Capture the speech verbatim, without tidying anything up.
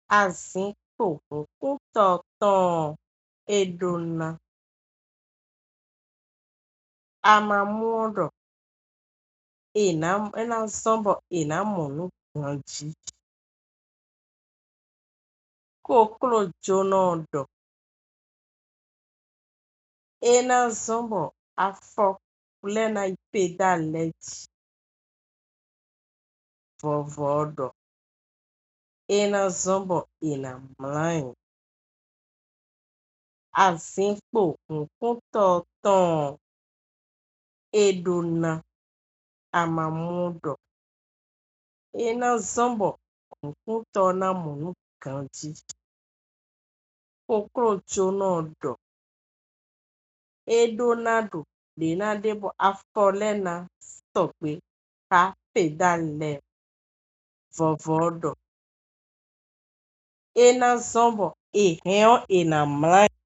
Azinco Nkutoton Edona Amamuodo Enam Enasombo Enamonu Ganji Koklo Jonodo Enazombo Afọ Lena Ipedaleji Vovodo Enazombo Enamlane Azinco Nkutoton Edona Amamuodo Enazombo Nkutona Monu Ganji Koklo Jonodo Edonado Lenadebo Afolena Stokpe Ka Pedale Vovodo Enazombo Eheo Enamlane